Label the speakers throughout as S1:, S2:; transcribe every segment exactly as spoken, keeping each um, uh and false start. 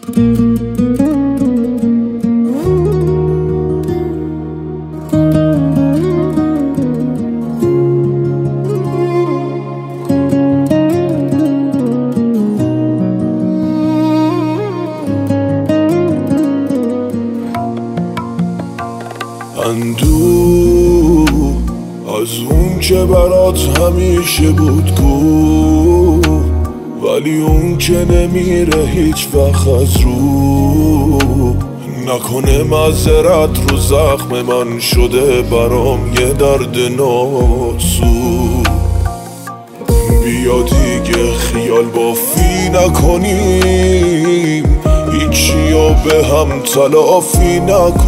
S1: اندوه از اون که برات همیشه بود کو، ولی اون که نمیره هیچ وقت از رو. نکنه معذرت رو زخم من شده برام یه درد ناسو. بیا دیگه خیال بافی نکنیم، هیچیو به هم تلافی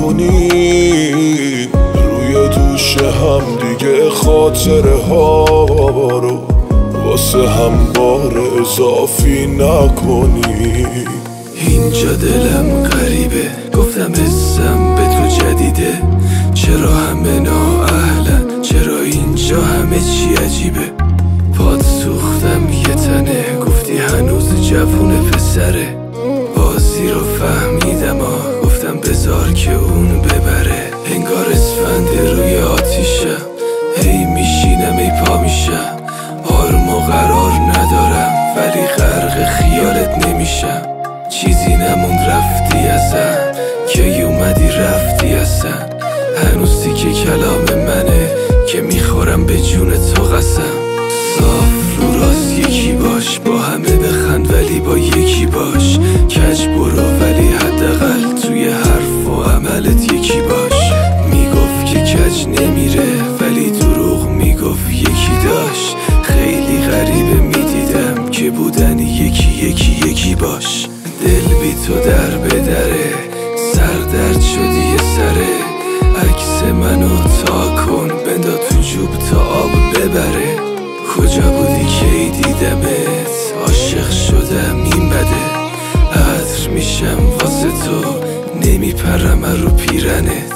S1: نکنیم. روی دوش هم دیگه خاطره ها رو واسه هم بار اضافی نکنیم.
S2: اینجا دلم غریبه، گفتم اسم به تو جدیده. چرا همه نااهلن، چرا اینجا همه چی عجیبه. پاد سوختم یه تنه، گفتی هنوز جوونه پسره. بازی رو فهمیدم آه، گفتم بذار که اون ببره. انگار اسفند روی آتیشم، هی میشینم ای پا میشم. آروم و قرار ندارم ولی غرق خیالت نمیشم. چیزی نموند رفتی ازم، که اومدی رفتی ازم. هنوز تیکه کلام منه که میخورم به جون تو قسم. صاف رو راست یکی باش، با همه بخند ولی با یکی باش. کج برو ولی حداقل توی حرف و عملت یکی باش. میگفت که کج نمیره ولی دروغ میگفت یکی داشت. خیلی غریبه میدیدم که بودن یکی یکی یکی باش. دل بی تو در بدره، سر درد شدی یه سره. عکس منو تا کن بندا تو جوب تا آب ببره. کجا بودی که دیدمت، عاشق شدم این بده. عطر میشم واسه تو، نمیپرم رو پیرنت.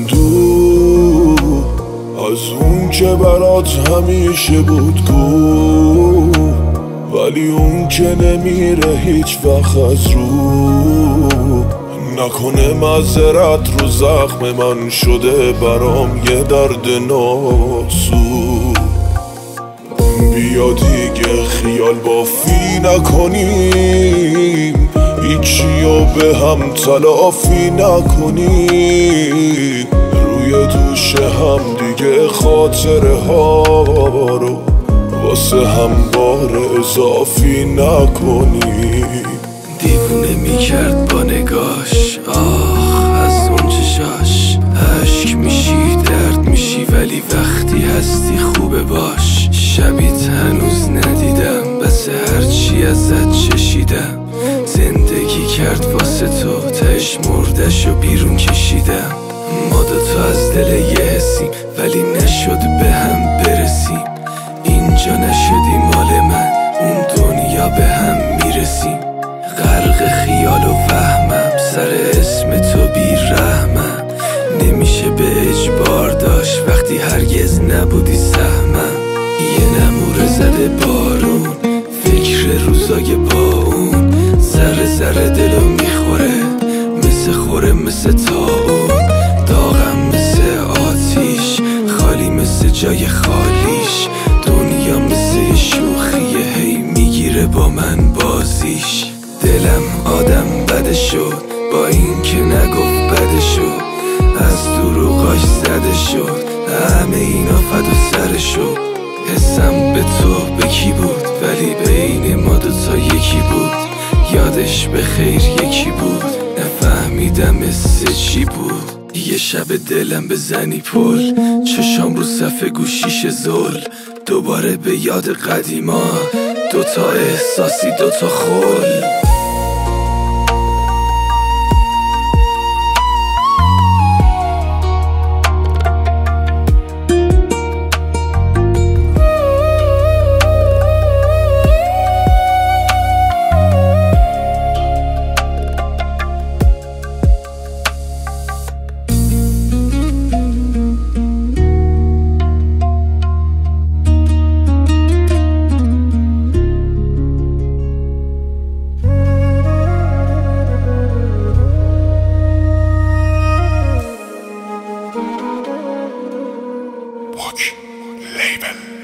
S1: اندوه از اون که برات همیشه بود کو، ولی اون که نمیره هیچ وقت از رو. نکنه معذرت رو زخم من شده برام یه درد ناسو. بیا دیگه خیال بافی نکنیم، هیچیو به هم تلافی نکنیم. روی دوش هم دیگه خاطره ها رو واسه هم بار اضافی نکنیم.
S2: دیوونه میکرد با نگاش، آخ از اون چشاش. عشق میشی درد میشی ولی وقتی هستی خوبه باش. شبیت هنوز ندیدم بس هرچی ازت چشیدم. زندگی کرد واسه تو، تش مردش و بیرون کشیدم. ما دوتا از دل یه حسیم ولی نشد به هم برسیم. اینجا نشدی مال من، اون دنیا به هم میرسیم. غرق خیال و وهمم، سر اسم تو بی رحمم. نمیشه به اجبار داشت وقتی هرگز نبودی سهمم. یه نموره زده بارون، فکر روزای با اون. ذره ذره دلو میخوره، مثل خوره مثل تاون. داغم مثل آتیش، خالی مثل جای خالیش. دنیا مثل شوخیه، هی میگیره با من بازیش. دلم آدم بده شد، با این که نگفت بده شد. از دروغاش زده شد، همه اینا فدا سر شد. حسم به تو به کی بود، ولی بین ما دوتا یکی بود. یادش به خیر یکی بود، نفهمیدم مثل چی بود. یه شب دلم بزنی پل، چشام رو صفحه گوشیش زل. دوباره به یاد قدیما، دوتا احساسی دوتا خل.
S1: باک لیبل